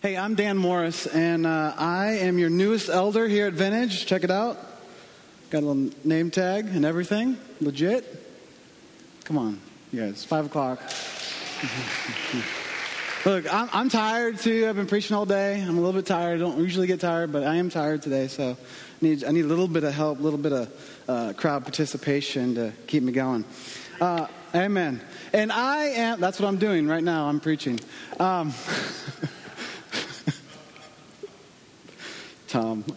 Hey, I'm Dan Morris, and I am your newest elder here at Vintage. Check it out. Got a little name tag and everything. Legit. Come on, you guys. 5 o'clock. Look, I'm tired, too. I've been preaching all day. I'm a little bit tired. I don't usually get tired, but I am tired today, so I need a little bit of help, a little bit of crowd participation to keep me going. Amen. And that's what I'm doing right now. I'm preaching. Tom.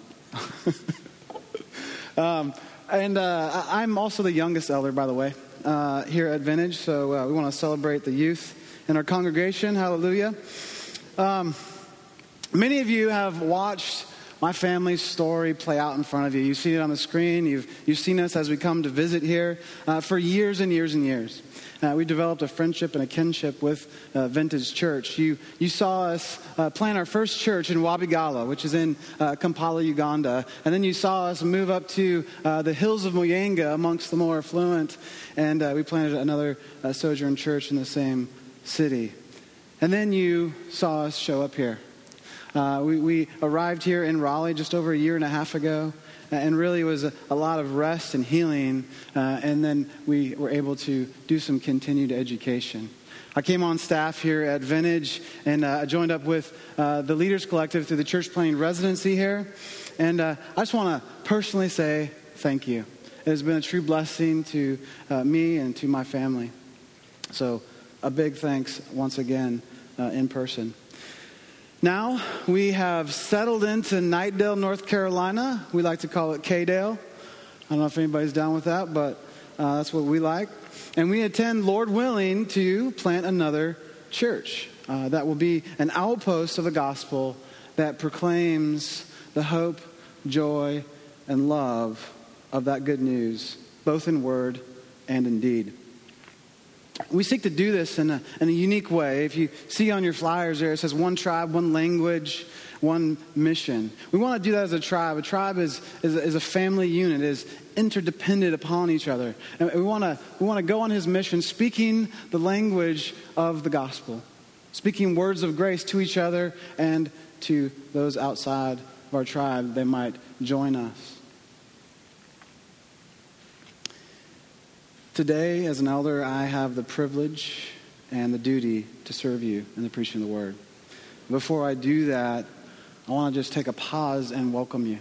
I'm also the youngest elder, by the way, here at Vintage. So we want to celebrate the youth in our congregation. Hallelujah. Many of you have watched my family's story play out in front of you. You've seen it on the screen. You've seen us as we come to visit here for years and years and years. We developed a friendship and a kinship with Vintage Church. You saw us plant our first church in Wabigala, which is in Kampala, Uganda. And then you saw us move up to the hills of Muyanga amongst the more affluent. And we planted another Sojourn church in the same city. And then you saw us show up here. We arrived here in Raleigh just over a year and a half ago. And really was a lot of rest and healing. And then we were able to do some continued education. I came on staff here at Vintage, and I joined up with the Leaders Collective through the church planting residency here. And I just want to personally say thank you. It has been a true blessing to me and to my family. So a big thanks once again in person. Now, we have settled into Knightdale, North Carolina. We like to call it K-Dale. I don't know if anybody's down with that, but that's what we like. And we intend, Lord willing, to plant another church that will be an outpost of the gospel that proclaims the hope, joy, and love of that good news, both in word and in deed. We seek to do this in a unique way. If you see on your flyers there, it says one tribe, one language, one mission. We want to do that as a tribe. A tribe is a family unit, is interdependent upon each other. And we want to go on his mission speaking the language of the gospel, speaking words of grace to each other and to those outside of our tribe. They might join us. Today, as an elder, I have the privilege and the duty to serve you in the preaching of the word. Before I do that, I want to just take a pause and welcome you.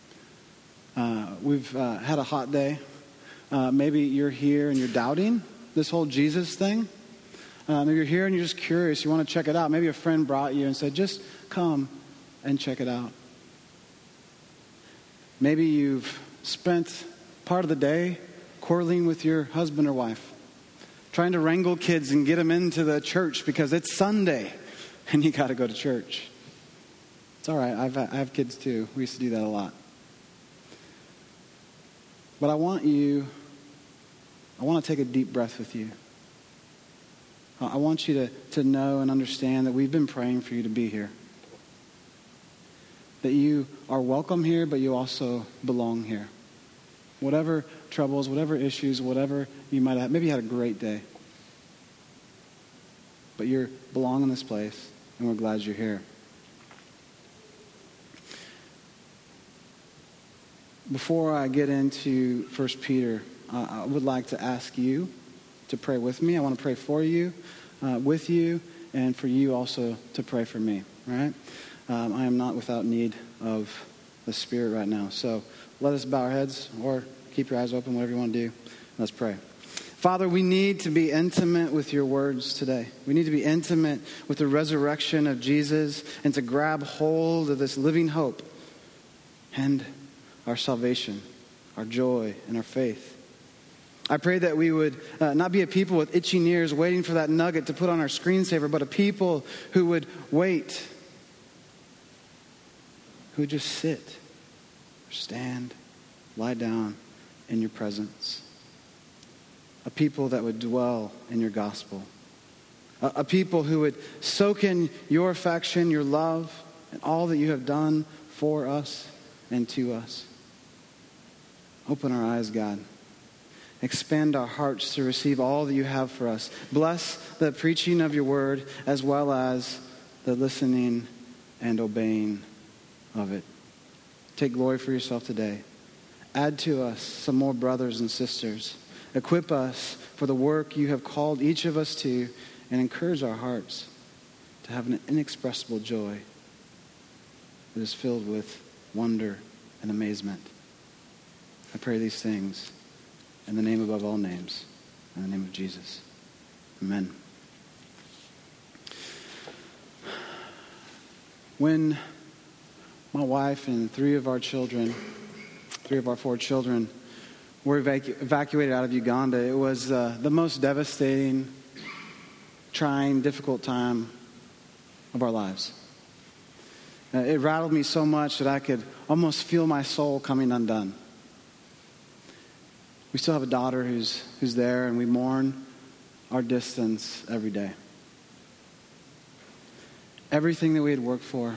We've had a hot day. Maybe you're here and you're doubting this whole Jesus thing. Maybe you're here and you're just curious. You want to check it out. Maybe a friend brought you and said, just come and check it out. Maybe you've spent part of the day quarreling with your husband or wife, trying to wrangle kids and get them into the church because it's Sunday and you got to go to church. It's all right. I have kids too. We used to do that a lot. But I want to take a deep breath with you. I want you to know and understand that we've been praying for you to be here. That you are welcome here, but you also belong here. Whatever troubles, whatever issues, whatever you might have. Maybe you had a great day. But you belong in this place, and we're glad you're here. Before I get into 1 Peter, I would like to ask you to pray with me. I want to pray for you, with you, and for you also to pray for me. All right? I am not without need of the Spirit right now. So let us bow our heads or keep your eyes open, whatever you want to do. Let's pray. Father, we need to be intimate with your words today. We need to be intimate with the resurrection of Jesus and to grab hold of this living hope and our salvation, our joy, and our faith. I pray that we would not be a people with itching ears waiting for that nugget to put on our screensaver, but a people who would wait, who would just sit, or stand, lie down in your presence. A people that would dwell in your gospel. A people who would soak in your affection, your love, and all that you have done for us and to us. Open our eyes, God. Expand our hearts to receive all that you have for us. Bless the preaching of your word as well as the listening and obeying of it. Take glory for yourself today. Add to us some more brothers and sisters. Equip us for the work you have called each of us to, and encourage our hearts to have an inexpressible joy that is filled with wonder and amazement. I pray these things in the name above all names, in the name of Jesus. Amen. When my wife and three of our 4 children, were evacuated out of Uganda, it was the most devastating, trying, difficult time of our lives. It rattled me so much that I could almost feel my soul coming undone. We still have a daughter who's there, and we mourn our distance every day. Everything that we had worked for,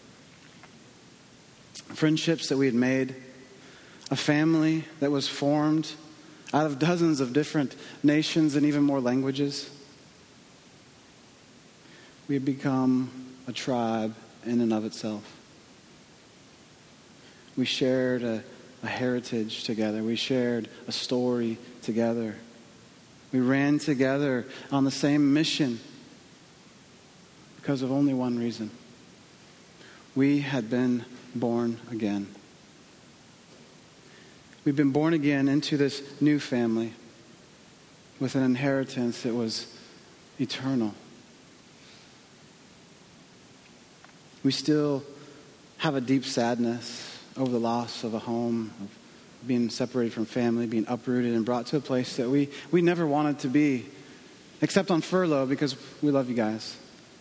friendships that we had made, a family that was formed out of dozens of different nations and even more languages. We had become a tribe in and of itself. We shared a heritage together. We shared a story together. We ran together on the same mission because of only one reason. We had been born again. We've been born again into this new family with an inheritance that was eternal. We still have a deep sadness over the loss of a home, of being separated from family, being uprooted and brought to a place that we never wanted to be, except on furlough because we love you guys.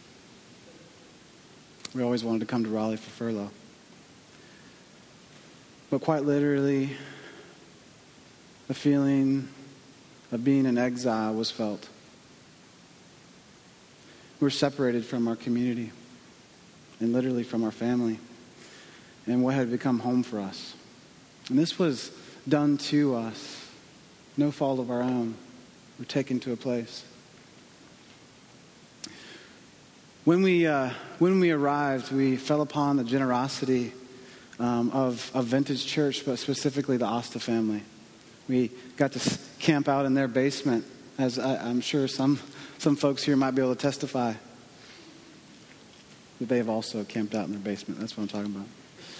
We always wanted to come to Raleigh for furlough. But quite literally, the feeling of being in exile was felt. We were separated from our community and literally from our family and what had become home for us. And this was done to us, no fault of our own. We're taken to a place. When we arrived, we fell upon the generosity of Vintage Church, but specifically the Asta family. We got to camp out in their basement, as I'm sure some folks here might be able to testify that they have also camped out in their basement. That's what I'm talking about.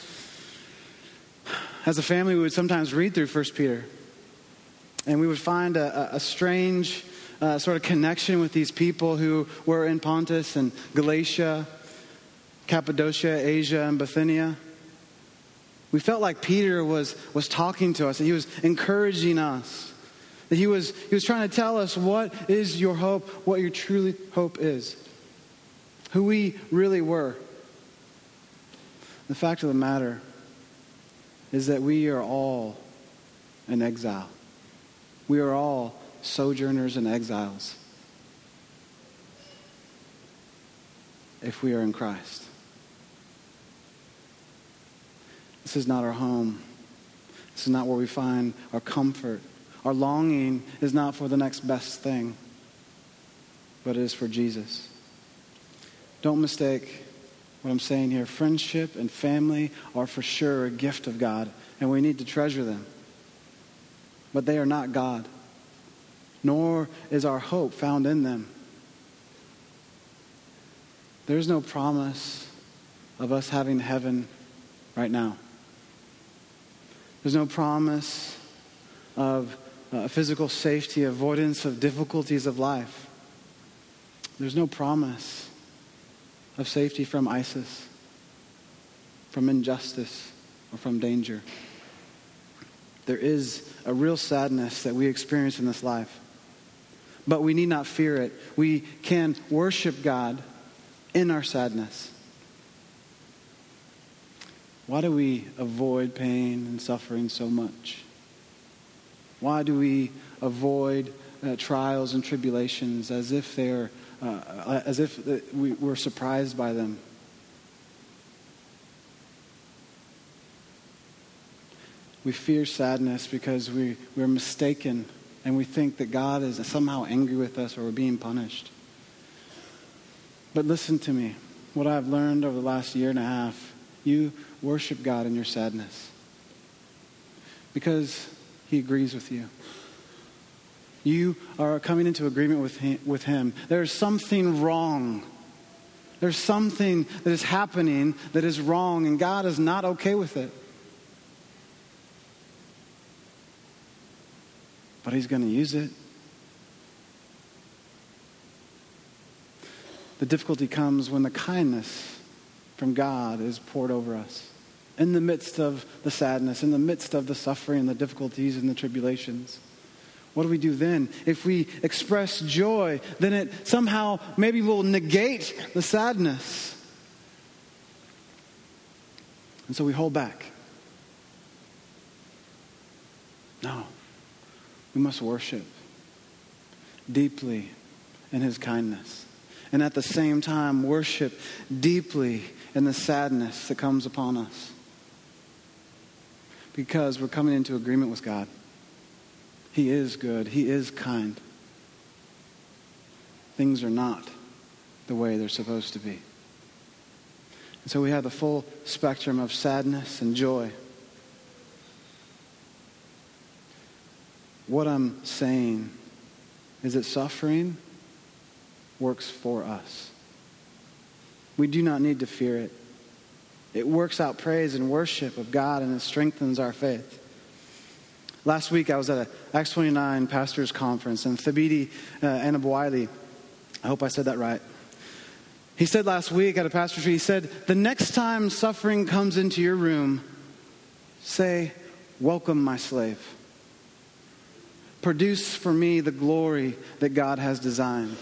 As a family, we would sometimes read through 1 Peter, and we would find a strange sort of connection with these people who were in Pontus and Galatia, Cappadocia, Asia, and Bithynia. We felt like Peter was talking to us, that he was encouraging us, that he was trying to tell us what is your hope, what your truly hope is, who we really were. The fact of the matter is that we are all in exile. We are all sojourners and exiles if we are in Christ. This is not our home. This is not where we find our comfort. Our longing is not for the next best thing, but it is for Jesus. Don't mistake what I'm saying here. Friendship and family are for sure a gift of God, and we need to treasure them. But they are not God, nor is our hope found in them. There's no promise of us having heaven right now. There's no promise of physical safety, avoidance of difficulties of life. There's no promise of safety from ISIS, from injustice, or from danger. There is a real sadness that we experience in this life, but we need not fear it. We can worship God in our sadness. Why do we avoid pain and suffering so much? Why do we avoid trials and tribulations as if we're surprised by them? We fear sadness because we're mistaken and we think that God is somehow angry with us or we're being punished. But listen to me. what I've learned over the last year and a half. You worship God in your sadness because he agrees with you. You are coming into agreement with him. There's something wrong. There's something that is happening that is wrong, and God is not okay with it. But he's going to use it. The difficulty comes when the kindness from God is poured over us. In the midst of the sadness, in the midst of the suffering, the difficulties and the tribulations. What do we do then? If we express joy, then it somehow maybe will negate the sadness. And so we hold back. No. We must worship deeply in his kindness. And at the same time, worship deeply in the sadness that comes upon us. Because we're coming into agreement with God. He is good. He is kind. Things are not the way they're supposed to be. And so we have the full spectrum of sadness and joy. What I'm saying is that suffering works for us. We do not need to fear it. It works out praise and worship of God, and it strengthens our faith. Last week I was at a Acts 29 pastors conference, and Thabiti Anabwile, I hope I said that right. He said last week at a pastor's retreat, he said, the next time suffering comes into your room, say, welcome my slave. Produce for me the glory that God has designed.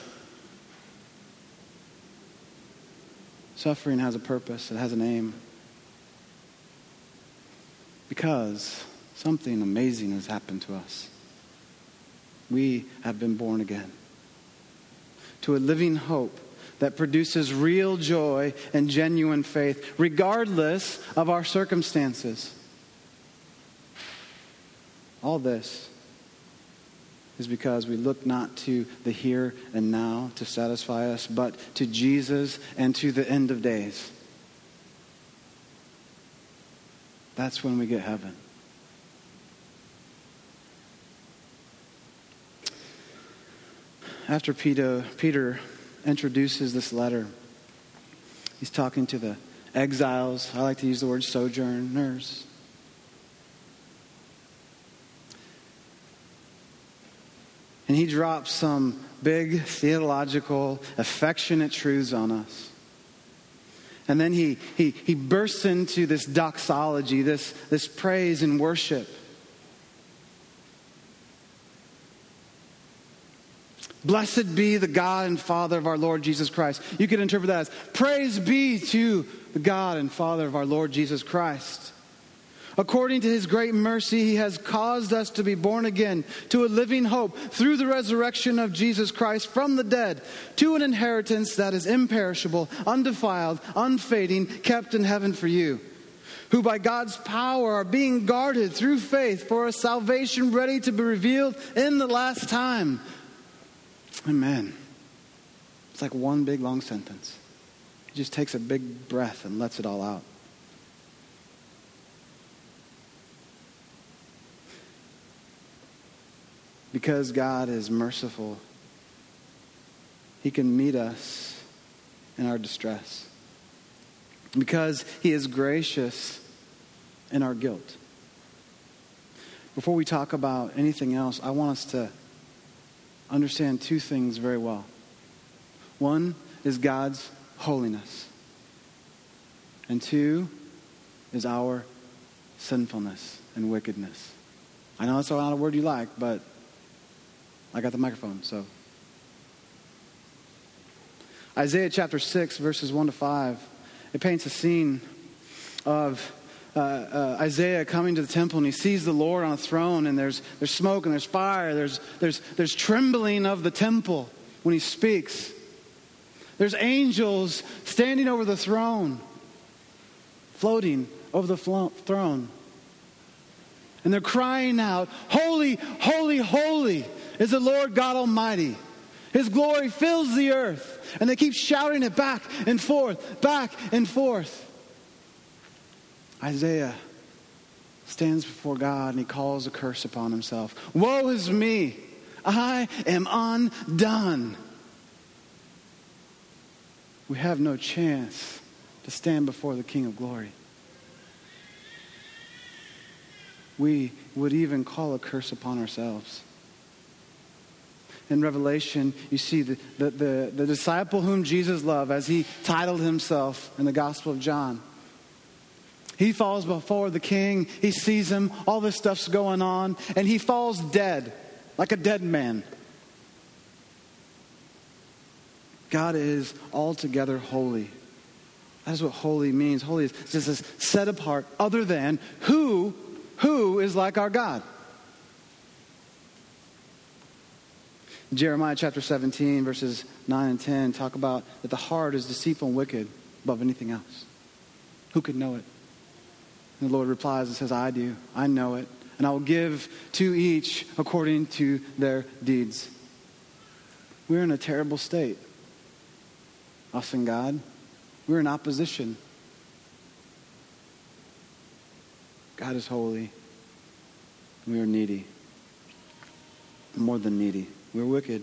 Suffering has a purpose. It has an aim. Because something amazing has happened to us. We have been born again to a living hope that produces real joy and genuine faith, regardless of our circumstances. All this is because we look not to the here and now to satisfy us, but to Jesus and to the end of days. That's when we get heaven. After Peter introduces this letter, he's talking to the exiles. I like to use the word sojourners. And he drops some big theological, affectionate truths on us. And then he bursts into this doxology, this praise and worship. Blessed be the God and Father of our Lord Jesus Christ. You could interpret that as, praise be to the God and Father of our Lord Jesus Christ. According to his great mercy, he has caused us to be born again to a living hope through the resurrection of Jesus Christ from the dead, to an inheritance that is imperishable, undefiled, unfading, kept in heaven for you, who by God's power are being guarded through faith for a salvation ready to be revealed in the last time. Amen. It's like one big long sentence. He just takes a big breath and lets it all out. Because God is merciful, he can meet us in our distress. Because he is gracious in our guilt. Before we talk about anything else, I want us to understand two things very well. One is God's holiness. And two is our sinfulness and wickedness. I know that's not a word you like, but I got the microphone, so. Isaiah chapter 6, verses 1 to 5. It paints a scene of Isaiah coming to the temple, and he sees the Lord on a throne, and there's smoke and there's fire. There's trembling of the temple when he speaks. There's angels standing over the throne, floating over the throne. And they're crying out, holy, holy, holy is the Lord God Almighty. His glory fills the earth. And they keep shouting it back and forth, back and forth. Isaiah stands before God and he calls a curse upon himself. Woe is me! I am undone. We have no chance to stand before the King of Glory. We would even call a curse upon ourselves. In Revelation, you see the disciple whom Jesus loved, as he titled himself in the Gospel of John. He falls before the king. He sees him. All this stuff's going on. And he falls dead, like a dead man. God is altogether holy. That is what holy means. Holy is just set apart, other than who is like our God. Jeremiah chapter 17, verses 9 and 10 talk about that the heart is deceitful and wicked above anything else. Who could know it? And the Lord replies and says, I do. I know it. And I will give to each according to their deeds. We're in a terrible state. Us and God. We're in opposition. God is holy. We are needy. More than needy. We're wicked.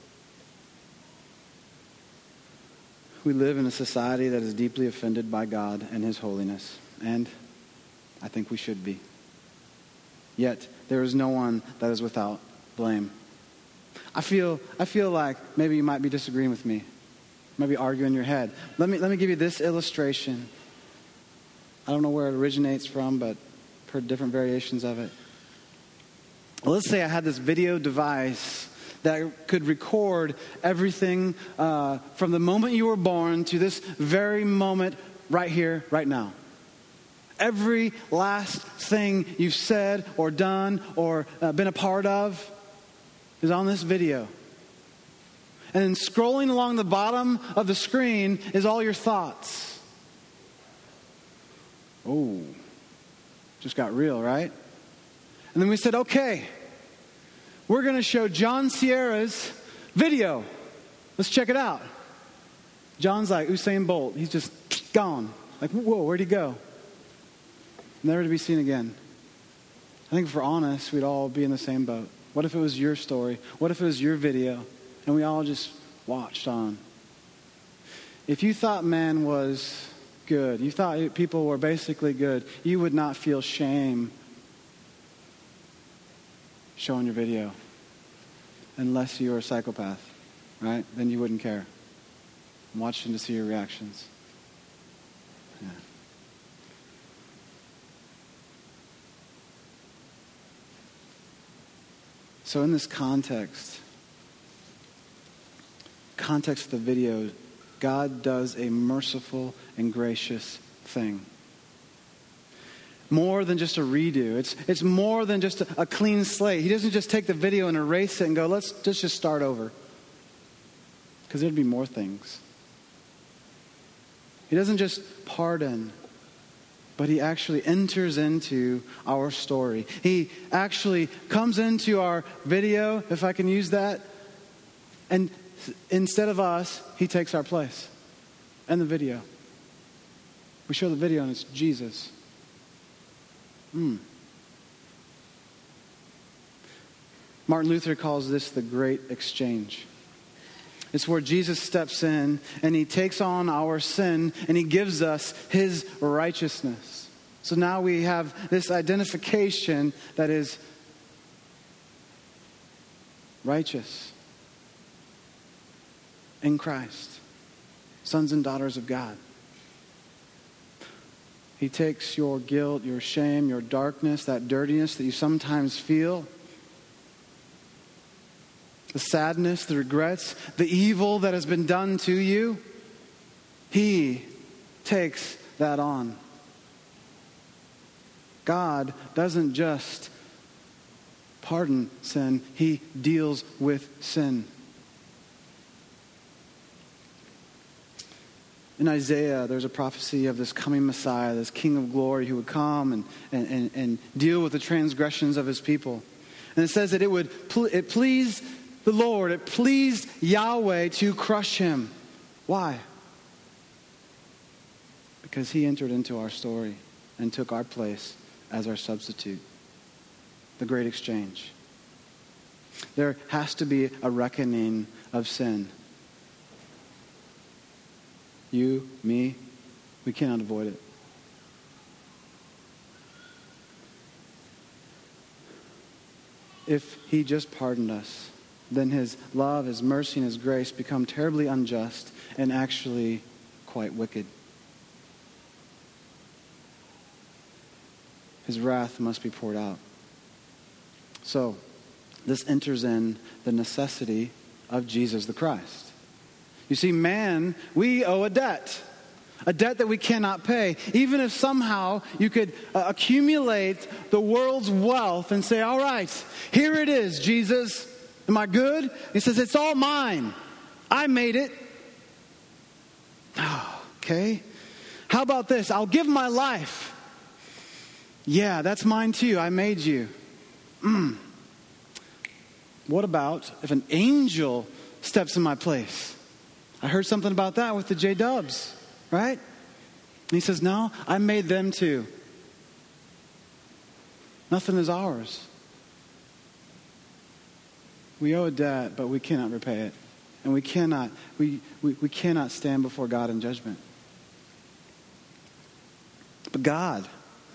We live in a society that is deeply offended by God and His holiness. And I think we should be. Yet, there is no one that is without blame. I feel like maybe you might be disagreeing with me. Maybe argue in your head. Let me give you this illustration. I don't know where it originates from, but I've heard different variations of it. Well, let's say I had this video device that could record everything from the moment you were born to this very moment right here, right now. Every last thing you've said or done or been a part of is on this video. And then scrolling along the bottom of the screen is all your thoughts. Oh, just got real, right? And then we said, okay, we're going to show John Sierra's video. Let's check it out. John's like Usain Bolt. He's just gone. Like, whoa, where'd he go? Never to be seen again. I think if we're honest, we'd all be in the same boat. What if it was your story? What if it was your video? And we all just watched on. If you thought man was good, you thought people were basically good, you would not feel shame showing your video. Unless you were a psychopath, right? Then you wouldn't care. I'm watching to see your reactions. Yeah. So in this context of the video, God does a merciful and gracious thing. More than just a redo. It's more than just a clean slate. He doesn't just take the video and erase it and go, let's just start over. Because there'd be more things. He doesn't just pardon, but he actually enters into our story. He actually comes into our video, if I can use that, and instead of us, he takes our place and the video. We show the video and it's Jesus. Martin Luther calls this the great exchange. It's where Jesus steps in and he takes on our sin and he gives us his righteousness. So now we have this identification that is righteous in Christ, sons and daughters of God. He takes your guilt, your shame, your darkness, that dirtiness that you sometimes feel, the sadness, the regrets, the evil that has been done to you. He takes that on. God doesn't just pardon sin, he deals with sin. In Isaiah, there's a prophecy of this coming Messiah, this King of glory who would come and deal with the transgressions of his people. And it says that it pleased the Lord. It pleased Yahweh to crush him. Why? Because he entered into our story and took our place as our substitute. The great exchange. There has to be a reckoning of sin. You, me, we cannot avoid it. If he just pardoned us, then his love, his mercy, and his grace become terribly unjust and actually quite wicked. His wrath must be poured out. So, this enters in the necessity of Jesus the Christ. You see, man, we owe a debt that we cannot pay. Even if somehow you could accumulate the world's wealth and say, all right, here it is, Jesus. Am I good? He says, it's all mine. I made it. Oh, okay. How about this? I'll give my life. Yeah, that's mine too. I made you. What about if an angel steps in my place? I heard something about that with the J-Dubs, right? And he says, no, I made them too. Nothing is ours. We owe a debt, but we cannot repay it. And we cannot stand before God in judgment. But God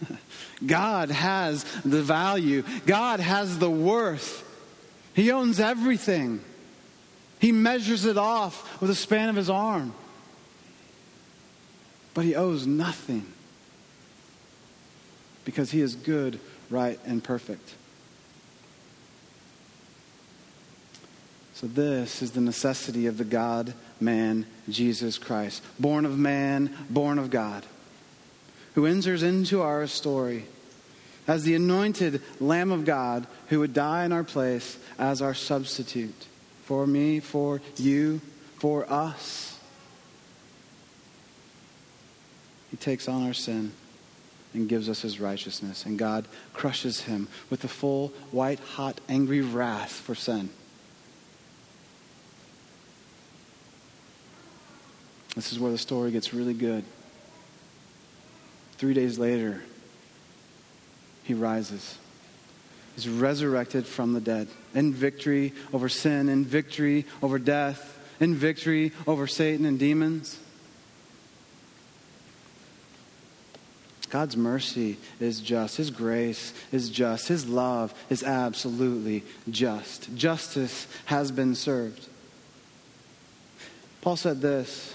has the value. God has the worth. He owns everything. He measures it off with a span of his arm. But he owes nothing. Because he is good, right, and perfect. So this is the necessity of the God-man, Jesus Christ. Born of man, born of God. Who enters into our story as the anointed Lamb of God who would die in our place as our substitute. For me, for you, for us. He takes on our sin and gives us his righteousness. And God crushes him with the full, white, hot, angry wrath for sin. This is where the story gets really good. 3 days later, he rises. He's resurrected from the dead. In victory over sin, in victory over death, in victory over Satan and demons. God's mercy is just. His grace is just. His love is absolutely just. Justice has been served. Paul said this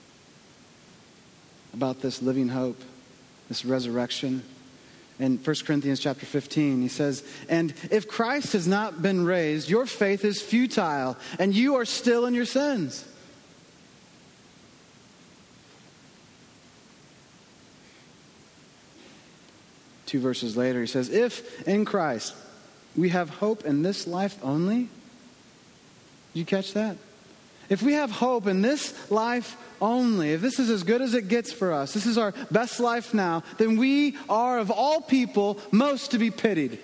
about this living hope, this resurrection. In 1 Corinthians chapter 15, he says, and if Christ has not been raised, your faith is futile, and you are still in your sins. Two verses later, he says, if in Christ we have hope in this life only. Did you catch that? If we have hope in this life only, if this is as good as it gets for us, this is our best life now, then we are, of all people, most to be pitied.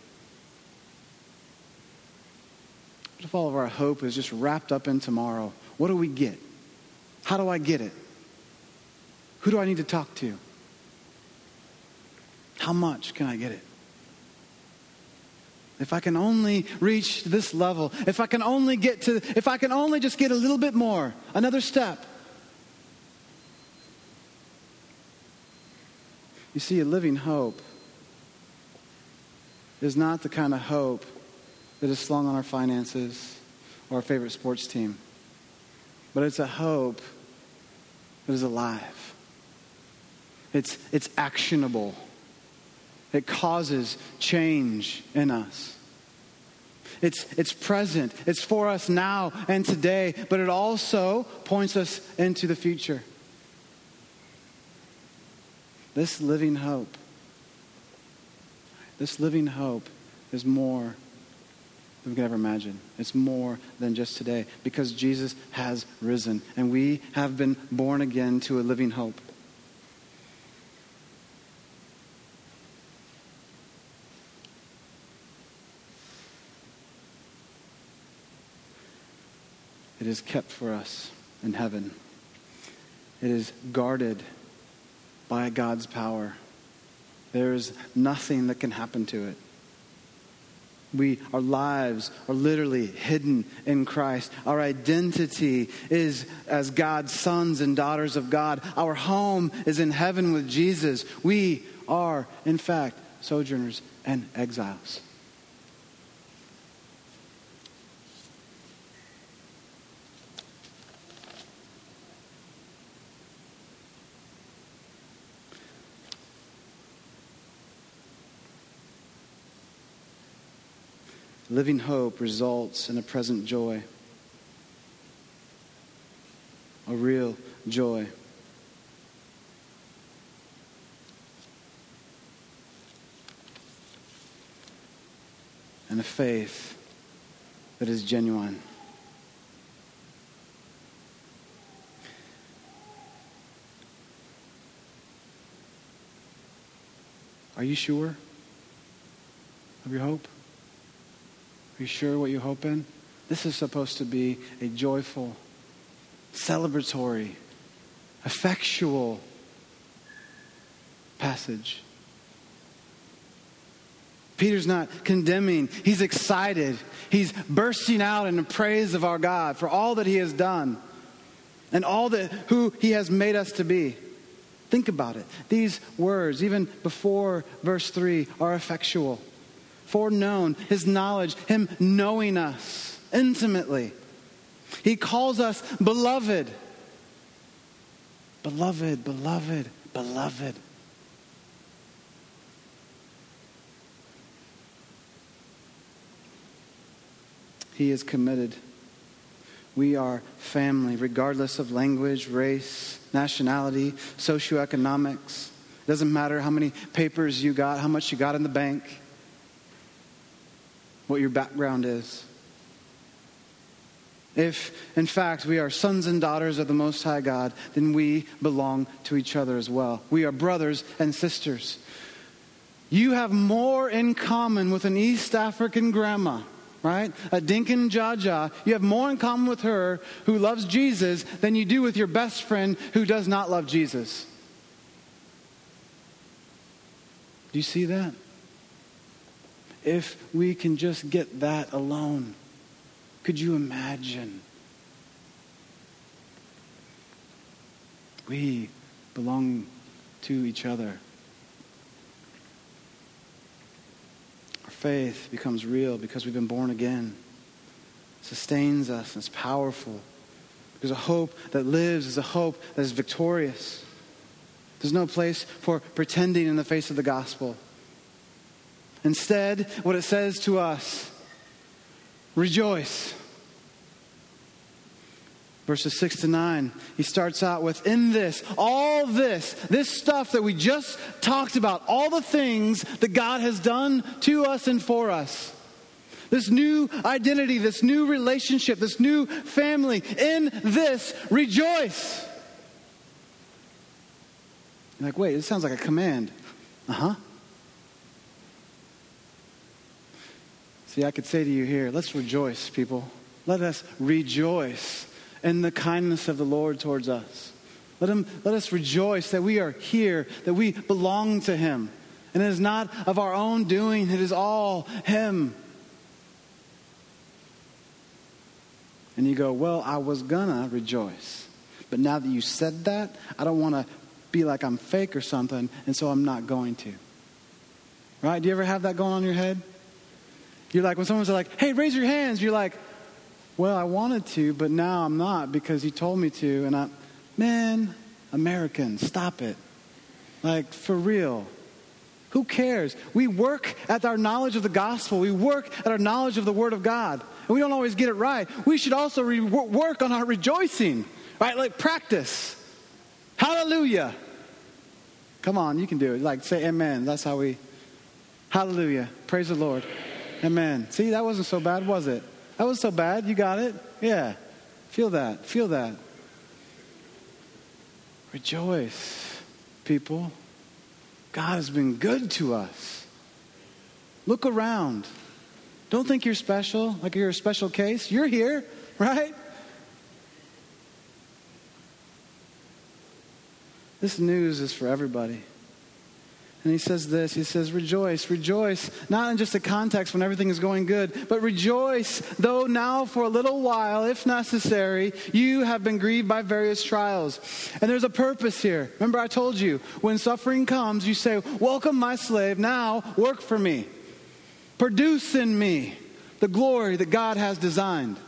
What if all of our hope is just wrapped up in tomorrow? What do we get? How do I get it? Who do I need to talk to? How much can I get it? If I can only reach this level, if I can only just get a little bit more, another step. You see, a living hope is not the kind of hope that is slung on our finances or our favorite sports team. But it's a hope that is alive. It's actionable. It causes change in us. It's present. It's for us now and today, but it also points us into the future. This living hope is more than we could ever imagine. It's more than just today, because Jesus has risen and we have been born again to a living hope. It is kept for us in heaven. It is guarded by God's power. There is nothing that can happen to it. Our lives are literally hidden in Christ. Our identity is as God's sons and daughters of God. Our home is in heaven with Jesus. We are, in fact, sojourners and exiles. Living hope results in a present joy, a real joy. And a faith that is genuine. Are you sure of your hope? Are you sure what you hope in? This is supposed to be a joyful, celebratory, effectual passage. Peter's not condemning. He's excited. He's bursting out in the praise of our God for all that he has done and all that who he has made us to be. Think about it. These words, even before verse 3, are effectual. Foreknown, his knowledge, him knowing us intimately. He calls us beloved. Beloved, beloved, beloved. He is committed. We are family, regardless of language, race, nationality, socioeconomics. It doesn't matter how many papers you got, how much you got in the bank, what your background is. If, in fact, we are sons and daughters of the Most High God, then we belong to each other as well. We are brothers and sisters. You have more in common with an East African grandma, right? A Dinkin Jaja. You have more in common with her who loves Jesus than you do with your best friend who does not love Jesus. Do you see that? If we can just get that alone, could you imagine? We belong to each other. Our faith becomes real because we've been born again. It sustains us and it's powerful. Because a hope that lives is a hope that is victorious. There's no place for pretending in the face of the gospel. Instead, what it says to us, rejoice. Verses 6 to 9, he starts out with, in this, all this stuff that we just talked about, all the things that God has done to us and for us. This new identity, this new relationship, this new family, in this, rejoice. You're like, wait, this sounds like a command. Uh-huh. See, I could say to you here, let's rejoice, people. Let us rejoice in the kindness of the Lord towards us. Let us rejoice that we are here, that we belong to Him. And it is not of our own doing, it is all Him. And you go, well, I was gonna rejoice. But now that you said that, I don't want to be like I'm fake or something, and so I'm not going to. Right? Do you ever have that going on in your head? You're like, when someone's like, hey, raise your hands, you're like, well, I wanted to, but now I'm not because he told me to. And man, Americans, stop it. Like, for real. Who cares? We work at our knowledge of the gospel. We work at our knowledge of the Word of God. And we don't always get it right. We should also work on our rejoicing. Right? Like, practice. Hallelujah. Come on, you can do it. Like, say amen. That's how we... Hallelujah. Praise the Lord. Amen. See, that wasn't so bad, was it? That wasn't so bad. You got it? Yeah. Feel that. Feel that. Rejoice, people. God has been good to us. Look around. Don't think you're special, like you're a special case. You're here, right? This news is for everybody. And he says this, he says, rejoice, rejoice, not in just a context when everything is going good, but rejoice, though now for a little while, if necessary, you have been grieved by various trials. And there's a purpose here. Remember I told you, when suffering comes, you say, welcome my slave, now work for me. Produce in me the glory that God has designed.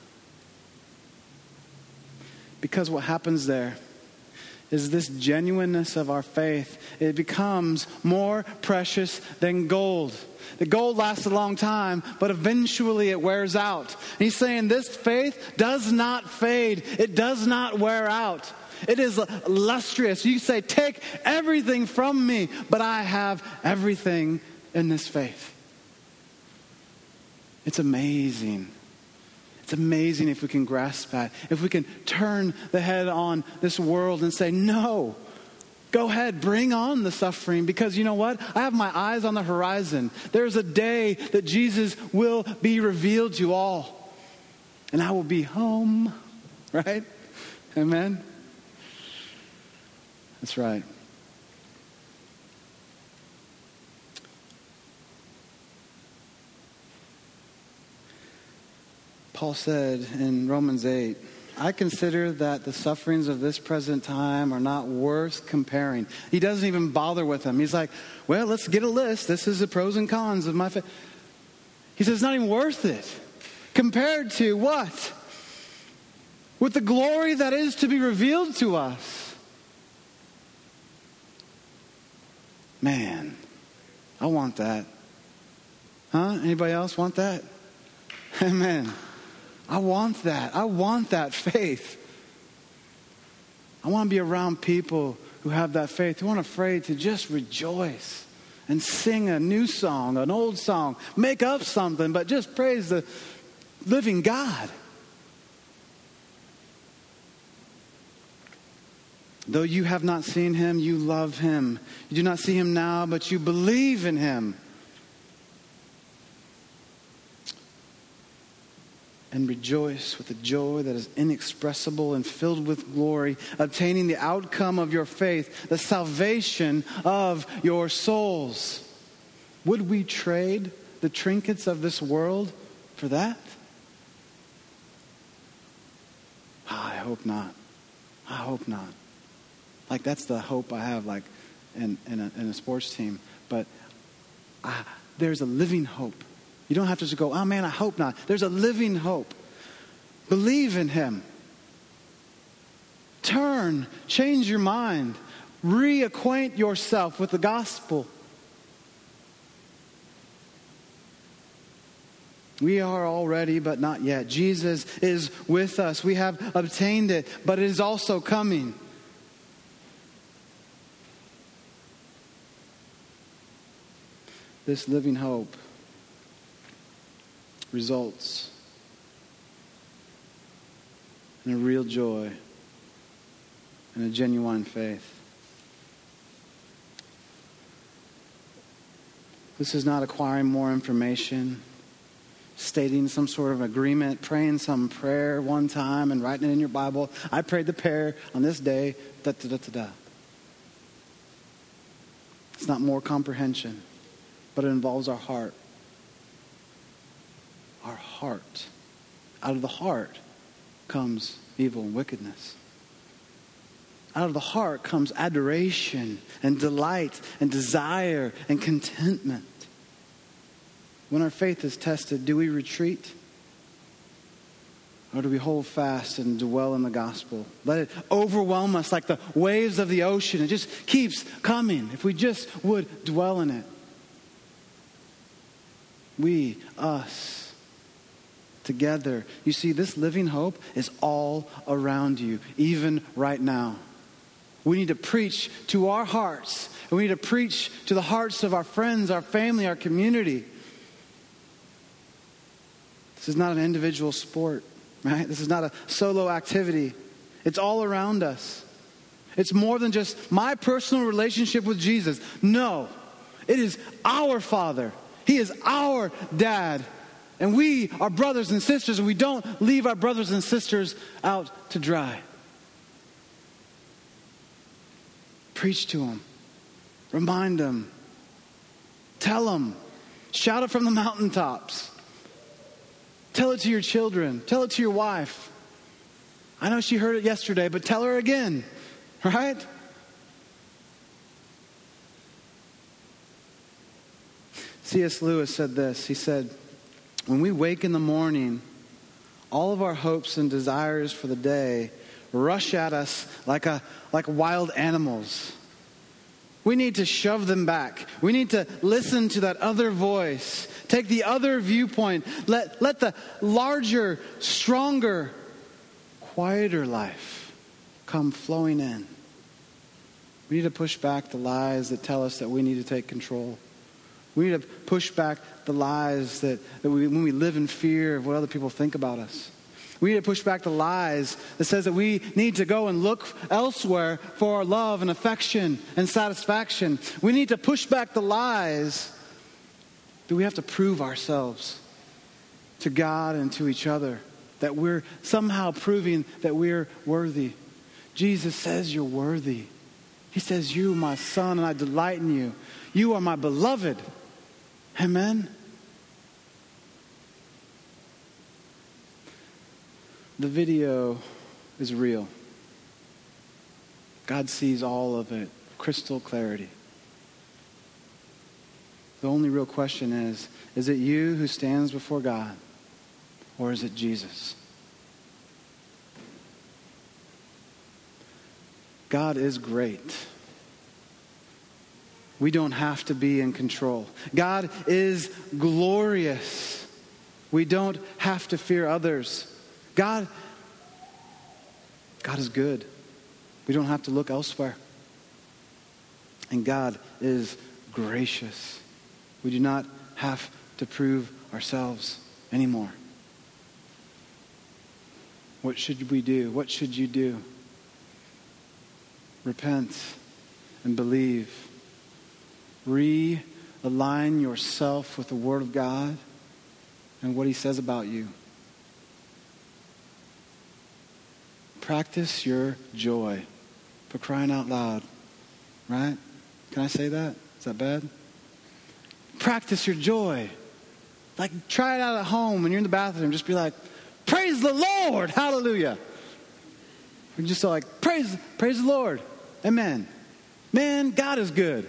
Because what happens there is this genuineness of our faith. It becomes more precious than gold. The gold lasts a long time, but eventually it wears out. And he's saying this faith does not fade. It does not wear out. It is lustrous. You say, take everything from me, but I have everything in this faith. It's amazing. It's amazing if we can grasp that. If we can turn the head on this world and say, no, go ahead, bring on the suffering. Because you know what? I have my eyes on the horizon. There's a day that Jesus will be revealed to all. And I will be home. Right? Amen? That's right. Paul said in Romans 8, I consider that the sufferings of this present time are not worth comparing. He doesn't even bother with them. He's like, well, let's get a list. This is the pros and cons of my faith. He says it's not even worth it. Compared to what? With the glory that is to be revealed to us. Man, I want that. Huh? Anybody else want that? Amen. I want that. I want that faith. I want to be around people who have that faith, who aren't afraid to just rejoice and sing a new song, an old song, make up something, but just praise the living God. Though you have not seen him, you love him. You do not see him now, but you believe in him. And rejoice with a joy that is inexpressible and filled with glory, obtaining the outcome of your faith, the salvation of your souls. Would we trade the trinkets of this world for that? I hope not. I hope not. Like that's the hope I have, like in a sports team. But there's a living hope. You don't have to just go, oh man, I hope not. There's a living hope. Believe in him. Turn, change your mind. Reacquaint yourself with the gospel. We are already, but not yet. Jesus is with us. We have obtained it, but it is also coming. This living hope results in a real joy and a genuine faith. This is not acquiring more information, stating some sort of agreement, praying some prayer one time and writing it in your Bible. I prayed the prayer on this day, da da da da da. It's not more comprehension, but it involves our heart. Our heart. Out of the heart comes evil and wickedness. Out of the heart comes adoration and delight and desire and contentment. When our faith is tested, do we retreat? Or do we hold fast and dwell in the gospel? Let it overwhelm us like the waves of the ocean. It just keeps coming. If we just would dwell in it. We, us, together. You see, this living hope is all around you, even right now. We need to preach to our hearts. And we need to preach to the hearts of our friends, our family, our community. This is not an individual sport, right? This is not a solo activity. It's all around us. It's more than just my personal relationship with Jesus. No, it is our Father. He is our dad. And we are brothers and sisters, and we don't leave our brothers and sisters out to dry. Preach to them. Remind them. Tell them. Shout it from the mountaintops. Tell it to your children. Tell it to your wife. I know she heard it yesterday, but tell her again. Right? C.S. Lewis said this. He said, when we wake in the morning, all of our hopes and desires for the day rush at us like wild animals. We need to shove them back. We need to listen to that other voice. Take the other viewpoint. Let the larger, stronger, quieter life come flowing in. We need to push back the lies that tell us that we need to take control. We need to push back the lies that when we live in fear of what other people think about us. We need to push back the lies that says that we need to go and look elsewhere for our love and affection and satisfaction. We need to push back the lies that we have to prove ourselves to God and to each other, that we're somehow proving that we're worthy. Jesus says you're worthy. He says, you, my son, and I delight in you. You are my beloved. Amen. The video is real. God sees all of it, crystal clarity. The only real question is it you who stands before God, or is it Jesus? God is great. We don't have to be in control. God is glorious. We don't have to fear others. God is good. We don't have to look elsewhere. And God is gracious. We do not have to prove ourselves anymore. What should we do? What should you do? Repent and believe. Realign yourself with the Word of God and what He says about you. Practice your joy. For crying out loud. Right? Can I say that? Is that bad? Practice your joy. Like, try it out at home when you're in the bathroom. Just be like, praise the Lord. Hallelujah. We're just like, praise the Lord. Amen. Man, God is good.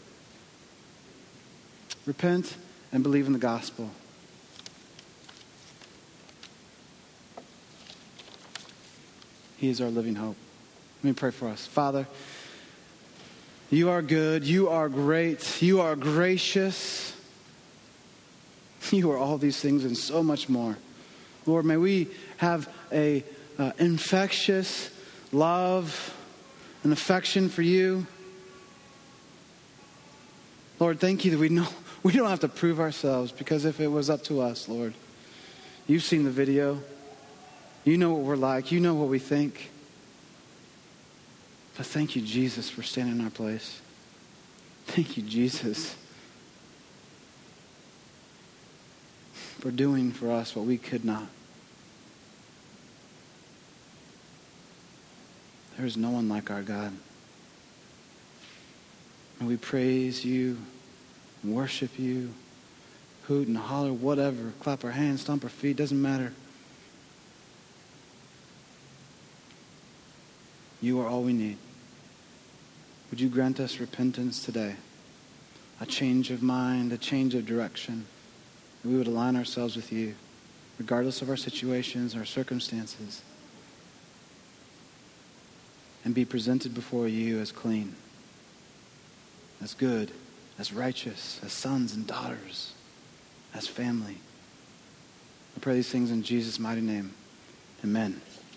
Repent and believe in the gospel. He is our living hope. Let me pray for us. Father, you are good. You are great. You are gracious. You are all these things and so much more. Lord, may we have a infectious love and affection for you. Lord, thank you that we don't have to prove ourselves, because if it was up to us, Lord, you've seen the video. You know what we're like. You know what we think. But thank you, Jesus, for standing in our place. Thank you, Jesus, for doing for us what we could not. There is no one like our God. And we praise you, worship you, hoot and holler, whatever, clap our hands, stomp our feet, doesn't matter. You are all we need. Would you grant us repentance today? A change of mind, a change of direction. That we would align ourselves with you, regardless of our situations, our circumstances, and be presented before you as clean, as good, as righteous, as sons and daughters, as family. I pray these things in Jesus' mighty name. Amen.